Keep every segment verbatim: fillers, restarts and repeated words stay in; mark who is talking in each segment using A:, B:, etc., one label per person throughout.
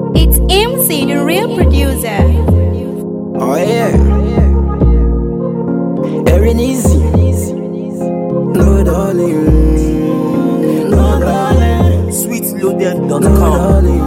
A: It's M C, the real producer.
B: Oh yeah, Erin easy. No darling, no darling.
C: sweet loaded dot
B: No
C: com.
B: darling,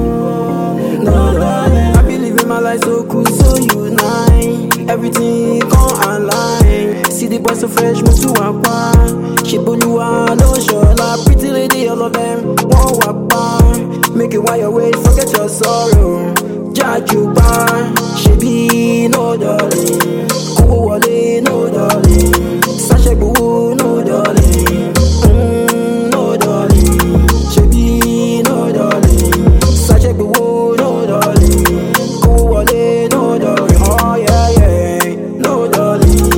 B: no darling. I be living my life so cool, so unite. Everything come online. See the boys so fresh, move to one pan. She Boluwa, no shola. Pretty lady, all of them one walk by. Make it while you wait, forget your sorrow. Judge you by. She be no darling. Kuwo wale, no darling. Sasha boo, no darling. Mm, no darling. She be no darling. Sasha boo, no darling. Kuwo wale, no darling. Oh yeah, yeah. No darling.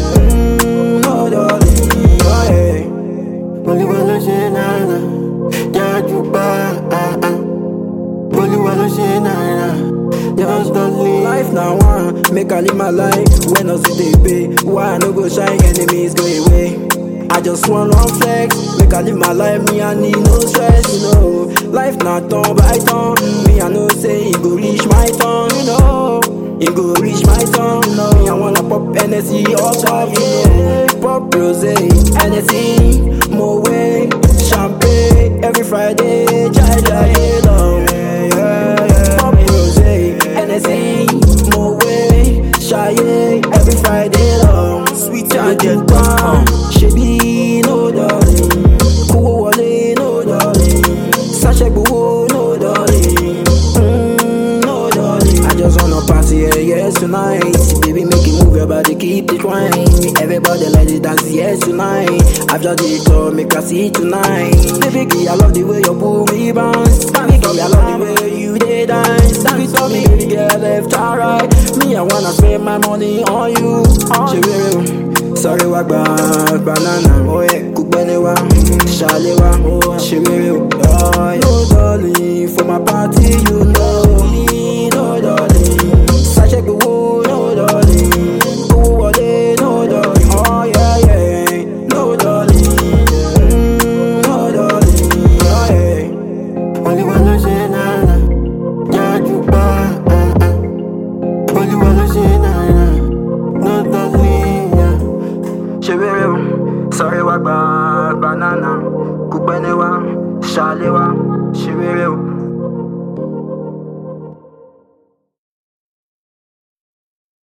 B: Mm, no darling. Oh yeah.
D: Boliwa lo ṣe nana, jaju ba ah ah. Boliwa lo ṣe nana, just don't leave.
B: Life now one, make I live my life. When I see they pay, why I no go shine, enemies go away. I just want one flex, make I live my life. Me I need no stress, you know. Life not turn by turn. Me I know say it go reach my turn, you know. It go reach my turn, you know. Me I wanna pop N S E or pop, you know. Pop rosé, N S E, Moe, champagne every Friday, jai jai long. Pop rosé, N S E, Moe, Shaye every Friday long.
C: sweet
B: Jai
C: loaded dot com.
B: she be no darling. Kuwo wale, no darling. Sasha boo, no darling. Mm, no darling. I just wanna party, yeah, yes tonight. Baby, make it move your body, keep it wine. Everybody like to dance, yes tonight. I've just did it, make I see tonight. Baby, girl, I love the way you pull me bounce. Baby, girl, I love the way you dey dance. Dance for me, baby girl, left or right. Me, I wanna spend my money on you. She will. Sorry, wa gba banana. Oh yeah, Kubene wa, Shale wa, oh she will. Oh yeah. No darling, for my party you know. No darling, Sasha go, no darling. Go wale, no darling. Oh yeah yeah, no darling. Mm, no darling. Oh yeah.
D: Boliwa lo ṣe nana, jaju ba ah ah. Boliwa lo ṣe nana, no don't leave.
B: She will. Sorry, wa gba banana. Kubene wa, Shale wa.